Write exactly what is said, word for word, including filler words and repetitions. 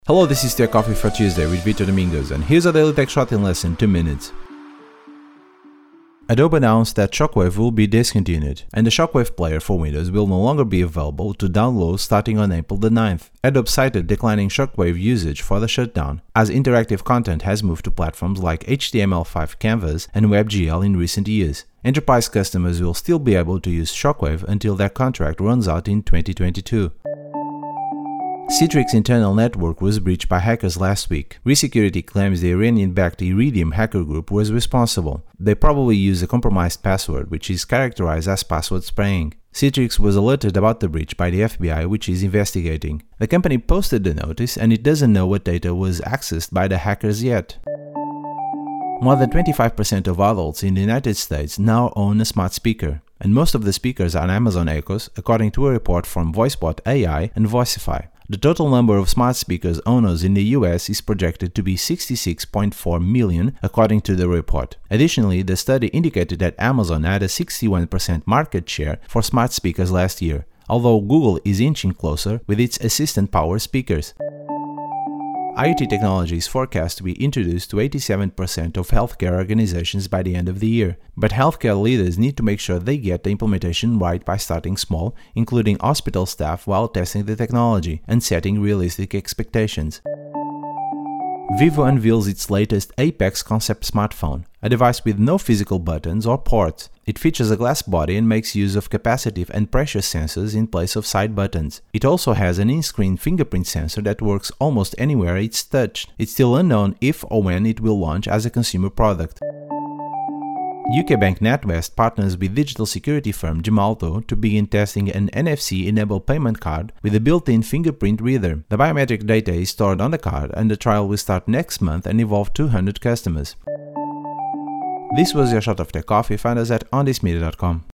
Hello, this is Tech Coffee for Tuesday with Vitor Domingos, and here's a daily tech shot in less than two minutes. Adobe announced that Shockwave will be discontinued, and the Shockwave player for Windows will no longer be available to download starting on April the ninth. Adobe cited declining Shockwave usage for the shutdown, as interactive content has moved to platforms like H T M L five Canvas and WebGL in recent years. Enterprise customers will still be able to use Shockwave until their contract runs out in twenty twenty-two. Citrix internal network was breached by hackers last week. ReSecurity claims the Iranian-backed Iridium hacker group was responsible. They probably used a compromised password, which is characterized as password spraying. Citrix was alerted about the breach by the F B I, which is investigating. The company posted the notice, and it doesn't know what data was accessed by the hackers yet. More than twenty-five percent of adults in the United States now own a smart speaker, and most of the speakers are Amazon Echoes, according to a report from VoiceBot A I and Voicify. The total number of smart speakers owners in the U S is projected to be sixty-six point four million, according to the report. Additionally, the study indicated that Amazon had a sixty-one percent market share for smart speakers last year, although Google is inching closer with its Assistant Power speakers. IoT technology is forecast to be introduced to eighty-seven percent of healthcare organizations by the end of the year, but healthcare leaders need to make sure they get the implementation right by starting small, including hospital staff while testing the technology and setting realistic expectations. Vivo unveils its latest Apex concept smartphone, a device with no physical buttons or ports. It features a glass body and makes use of capacitive and pressure sensors in place of side buttons. It also has an in-screen fingerprint sensor that works almost anywhere it's touched. It's still unknown if or when it will launch as a consumer product. U K bank NatWest partners with digital security firm Gemalto to begin testing an N F C-enabled payment card with a built-in fingerprint reader. The biometric data is stored on the card, and the trial will start next month and involve two hundred customers. This was your shot of Tech Coffee. Find us at on this media dot com.